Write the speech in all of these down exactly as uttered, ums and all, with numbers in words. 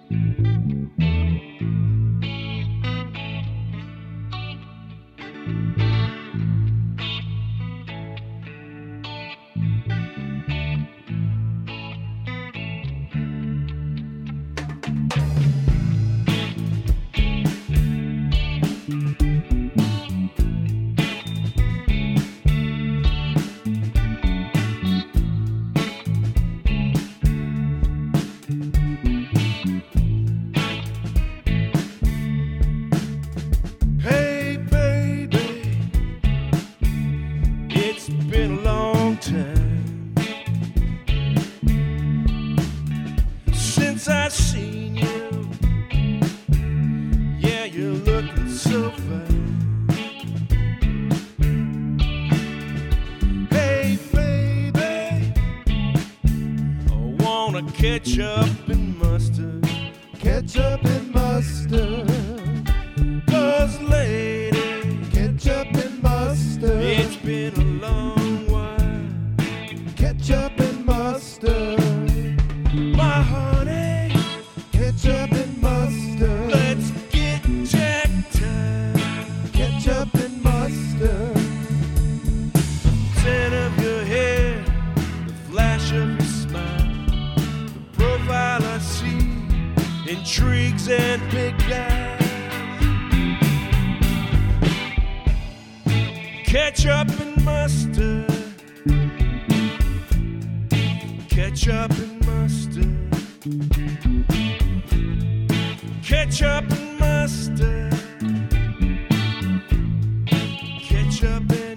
Ketchup and mustard, ketchup and mustard. 'Cause lady, ketchup and mustard. It's been a long while. Ketchup and mustard, my honey. Ketchup and mustard. Let's get jacked up. Ketchup and mustard. Center of your head, the flash of your smile. Profile I see, intrigues and big guys. Ketchup and mustard, ketchup and mustard, ketchup and mustard, ketchup and mustard.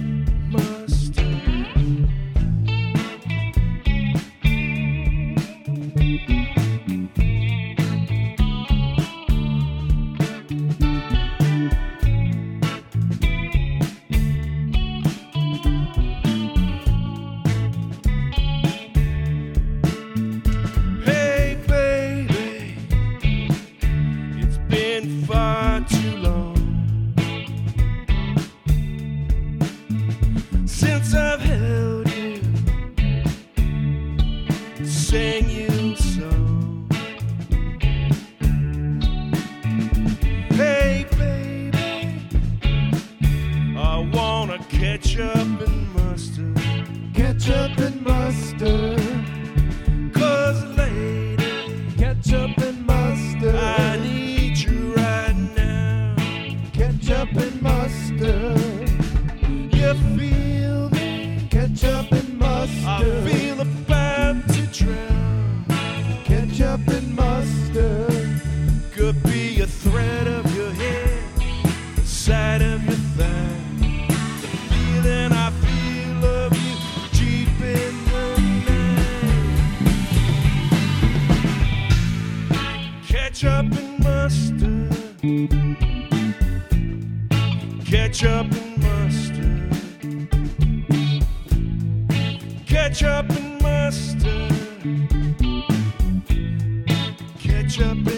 Far too long since I've held you, sang you a song. Hey baby, I wanna ketchup and mustard, ketchup and mustard. 'Cause lady, ketchup and mustard, I need you right now. Ketchup and mustard, you feel me? Ketchup and mustard, I feel about to drown. Ketchup and mustard, could be a thread of your head, the side of your thigh. The feeling I feel of you deep in the night. Ketchup and mustard, ketchup and mustard, ketchup and mustard, ketchup and mustard.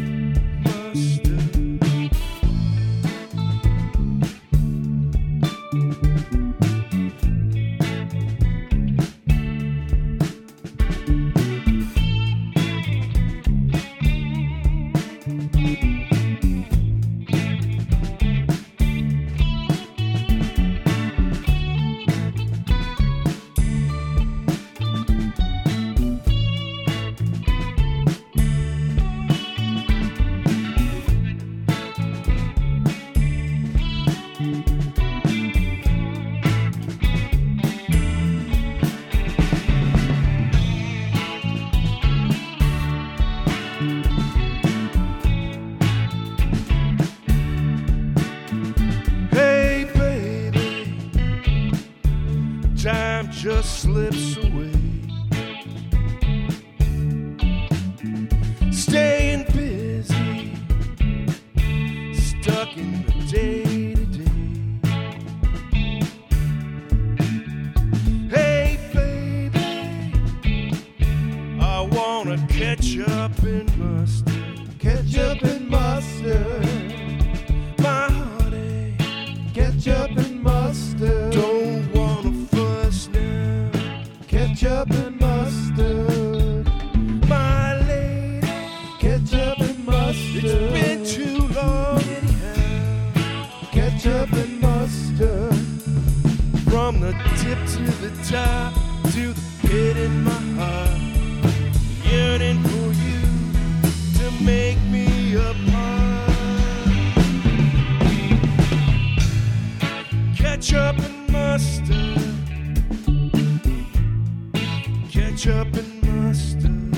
Time just slips away, staying busy, stuck in the day to day. Hey baby, I wanna ketchup and mustard, ketchup and mustard, my honey, ketchup and mustard. Don't wanna fuss now, ketchup and mustard, my lady, ketchup to the top, to the pit in my heart, yearning for you to make me a part. Ketchup and mustard, ketchup and mustard,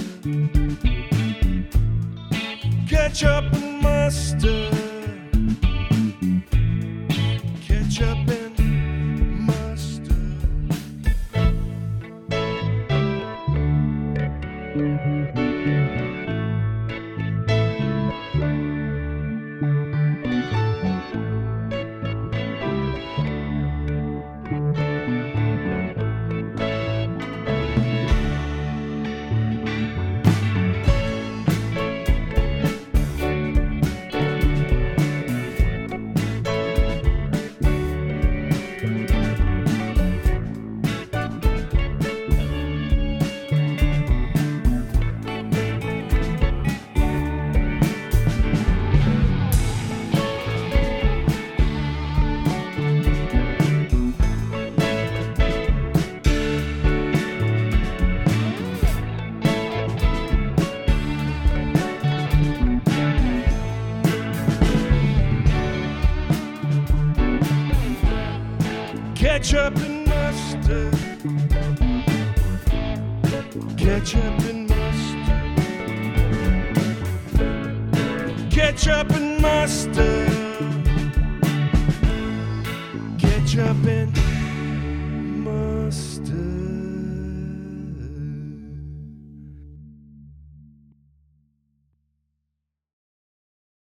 ketchup and mustard. Ketchup and ketchup and mustard, ketchup and mustard, ketchup and mustard, ketchup and mustard.